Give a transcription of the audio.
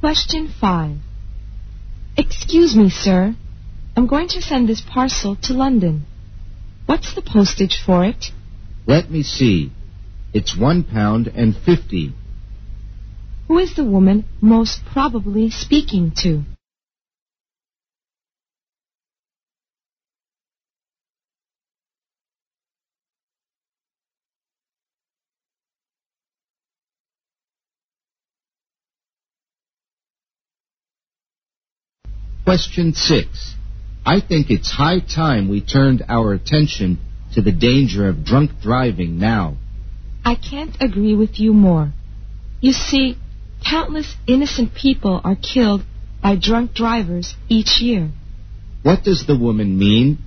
Question 5. Excuse me, sir. I'm going to send this parcel to London. What's the postage for it? Let me see. It's £1.50. Who is the woman most probably speaking to? Question 6. I think it's high time we turned our attention to the danger of drunk driving now. I can't agree with you more. You see, countless innocent people are killed by drunk drivers each year. What does the woman mean